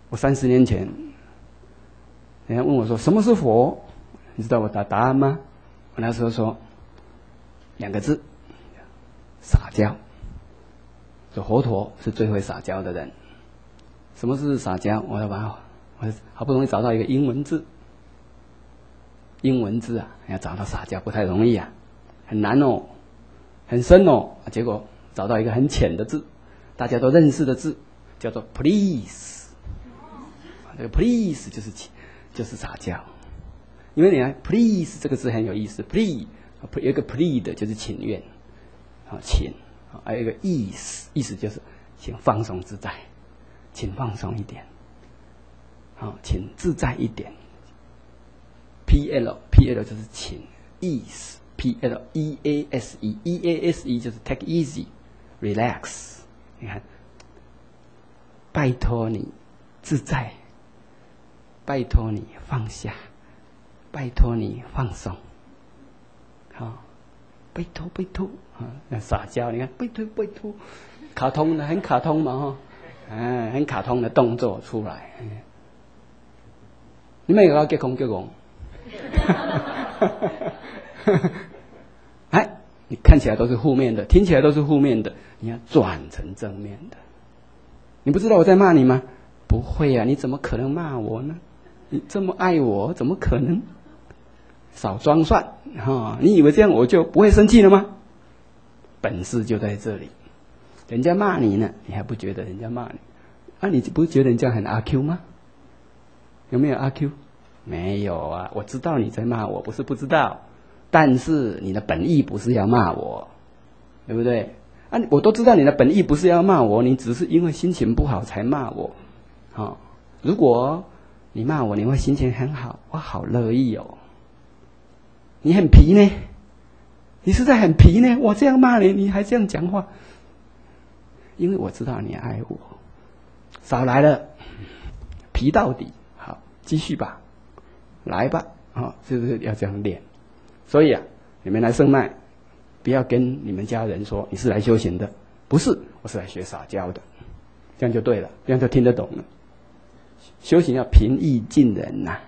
我30年前，人家问我说什么是佛，你知道我答案吗？我那时候说2个字：撒娇。说佛陀是最会撒娇的人。什么是撒娇？我好不容易找到一个英文字。英文字啊，要找到撒娇不太容易啊，很难哦，很深哦。结果找到一个很浅的字，大家都认识的字，叫做 please。这个 please 就是撒娇，因为你看 please 这个字很有意思 ，please 有一个 plead 就是请愿，请，还有一个意思就是请放松自在，请放松一点，请自在一点。PL 就是请，ease PLEASE 就是 take easy relax。你看，拜托你自在，拜托你放下，拜托你放松，拜托那撒娇，你看拜托，卡通的很卡通嘛很卡通的动作出来。你们有要结空结空？你看起来都是负面的，听起来都是负面的，你要转成正面的。你不知道我在骂你吗？不会啊，你怎么可能骂我呢？你这么爱我，怎么可能？少装蒜你以为这样我就不会生气了吗？本事就在这里。人家骂你呢，你还不觉得人家骂你你不觉得人家很阿 Q 吗？有没有阿 Q？没有啊，我知道你在骂我，不是不知道，但是你的本意不是要骂我，对不对？我都知道你的本意不是要骂我，你只是因为心情不好才骂我。如果你骂我，你会心情很好，我好乐意哦。你很皮呢，你实在很皮呢，我这样骂你，你还这样讲话，因为我知道你爱我。少来了，皮到底，好，继续吧。来吧，就是要这样练。所以你们来圣麦，不要跟你们家人说你是来修行的，不是，我是来学撒娇的，这样就对了，这样就听得懂了。修行要平易近人呐。